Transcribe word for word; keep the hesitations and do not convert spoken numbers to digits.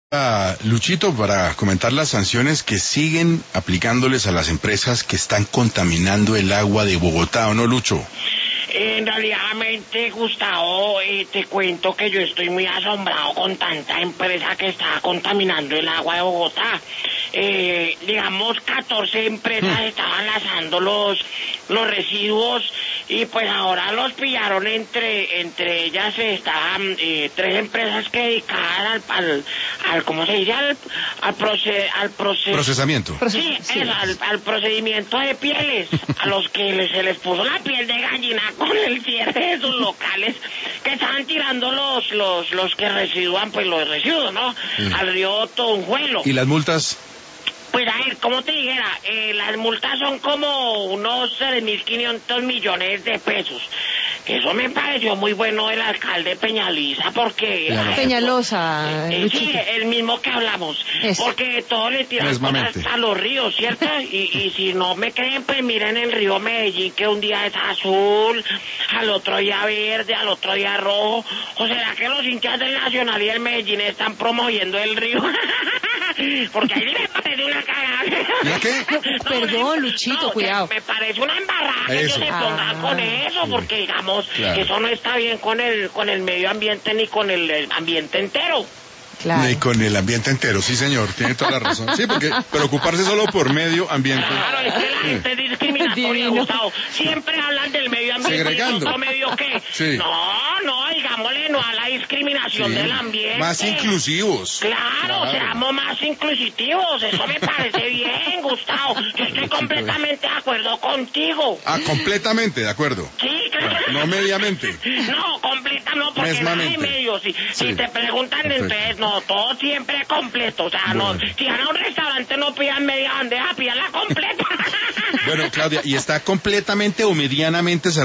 a Luchito para comentar las sanciones que siguen aplicándoles a las empresas que están contaminando el agua de Bogotá, ¿o no, Lucho? En realidad, Gustavo, eh, te cuento que yo estoy muy asombrado con tanta empresa que está contaminando el agua de Bogotá. Eh, digamos, catorce empresas estaban lanzando los, los residuos y pues ahora los pillaron entre, entre ellas estaban eh, tres empresas que dedicaban al, al, al ¿cómo se dice? Al, al, proce, al proce... procesamiento. Sí, sí. Eso, al, al procedimiento de pieles, a los que les, se les puso la piel de gallina con el cierre de sus locales, que estaban tirando los, los, los que residuan, pues los residuos, ¿no? Mm. Al río Tonjuelo. ¿Y las multas? Pues a ver, como te dijera, eh, las multas son como unos tres mil quinientos millones de pesos. Eso me pareció muy bueno del alcalde Peñalosa, porque... Claro. Peñalosa, eh, eh, sí, el mismo que hablamos. Eso. Porque todos le tiran cosas a los ríos, ¿cierto? Y, y si no me creen, pues miren el río Medellín, que un día es azul, al otro día verde, al otro día rojo. ¿O será que los hinchas del Nacional y del Medellín están promoviendo el río? Porque ahí me parece una cagada. ¿Ya qué? No, Perdón, Luchito, no, cuidado. Me parece una embarrada que ellos se pongan ah, con eso, sí. porque digamos Claro. que eso no está bien con el con el medio ambiente ni con el, el ambiente entero. Claro. Ni con el ambiente entero, sí señor, tiene toda la razón. Sí, porque preocuparse solo por medio ambiente. Claro, es que la gente es discriminatoria, Gustavo. Siempre hablan del medio ambiente. Segregando. ¿Y otro medio qué? Sí. No, no, digámosle no a la discriminación Sí. del ambiente. Más inclusivos. Claro, Claro. seamos más inclusivos, eso me parece bien, Gustavo. Yo estoy completamente de acuerdo contigo. Ah, completamente de acuerdo. Sí, claro. No mediamente. No, completa no, porque Mesmamente. nada de medio. Si, Sí. si te preguntan, Perfecto. entonces no, todo siempre completo. O sea, Bueno. no, si van a un restaurante no pidan media bandeja, pidan la completa. Bueno, Claudia, ¿y está completamente o medianamente cerrado